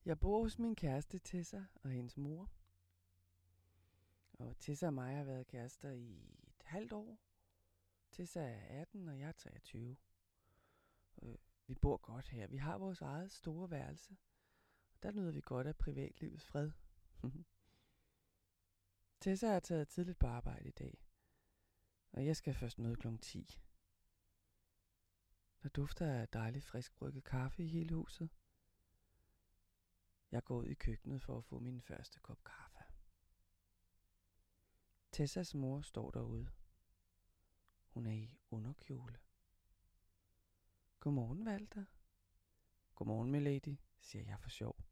Jeg bor hos min kæreste Tessa og hendes mor. Og Tessa og mig har været kærester i et halvt år. Tessa er 18, og jeg er 23. Vi bor godt her. Vi har vores eget store værelse. Og der nyder vi godt af privatlivets fred. Tessa har taget tidligt på arbejde i dag. Og jeg skal først møde kl. 10. Der dufter af dejligt frisk brygget kaffe i hele huset. Jeg går ud i køkkenet for at få min første kop kaffe. Tessas mor står derude. Hun er i underkjole. Godmorgen, Walter. Godmorgen, milady, siger jeg for sjov.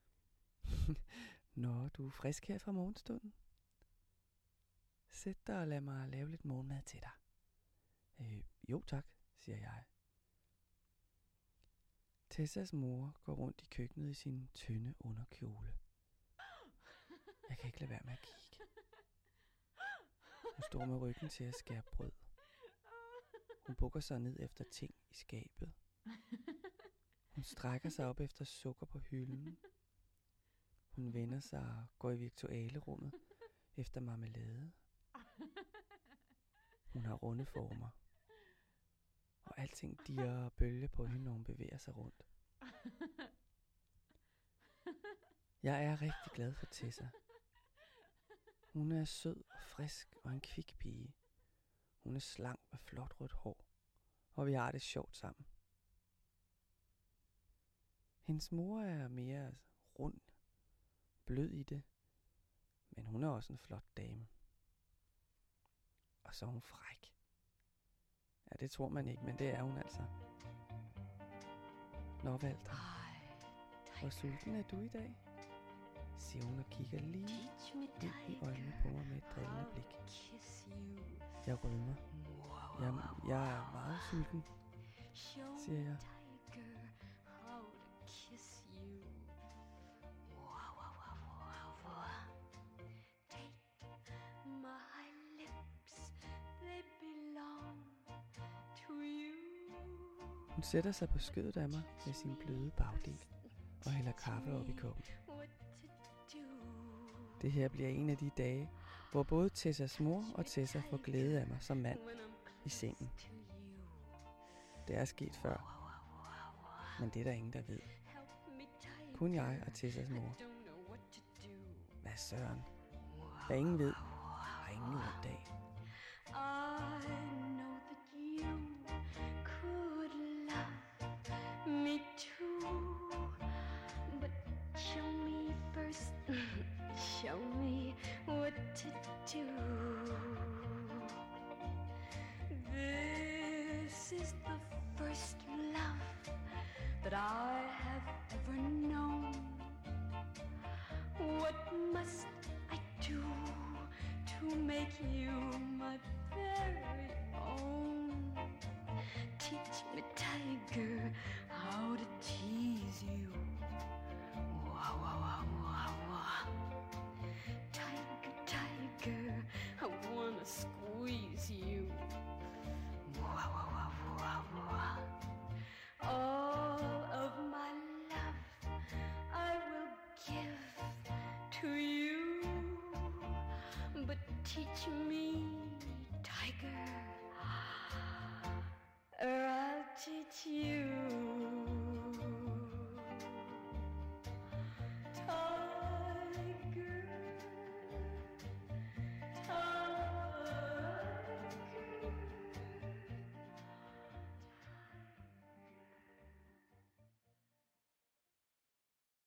Nå, du er frisk her fra morgenstunden. Sæt dig og lad mig lave lidt morgenmad til dig. Jo tak, siger jeg. Tessas mor går rundt i køkkenet i sin tynde underkjole. Jeg kan ikke lade være med at kigge. Hun står med ryggen til at skære brød. Hun bukker sig ned efter ting i skabet. Hun strækker sig op efter sukker på hylden. Hun vender sig og går i virtualerummet efter marmelade. Hun har runde former. Og alting dirrer og bølger på hende, når hun bevæger sig rundt. Jeg er rigtig glad for Tessa. Hun er sød og frisk og en kvik pige. Hun er slank med flot rødt hår. Og vi har det sjovt sammen. Hendes mor er mere rund, blød i det. Men hun er også en flot dame. Og så er hun fræk. Ja, det tror man ikke, men det er hun altså. Nå, Walter. Hvor sulten er du i dag? Siger hun og kigger lige ind i øjnene på mig med et drillende blik. Jeg rødmer. Jeg er meget sulten, siger jeg. Hun sætter sig på skødet af mig med sin bløde bagdel og hælder kaffe op i koppen. Det her bliver en af de dage, hvor både Tessas mor og Tessa får glæde af mig som mand i sengen. Det er sket før, men det er der ingen, der ved. Kun jeg og Tessas mor. Hvad søren? Hvad ingen ved, har ingen ondt af. Show me what to do. This is the first love that I have ever known. What must I do to make you my very own? Teach me, tiger, how to tease you. Wow, wow, wow, wow, wow. Tiger, I wanna squeeze you. Wow, wow, wow, wow, wow. All of my love I will give to you, but teach me, tiger, or I'll teach you.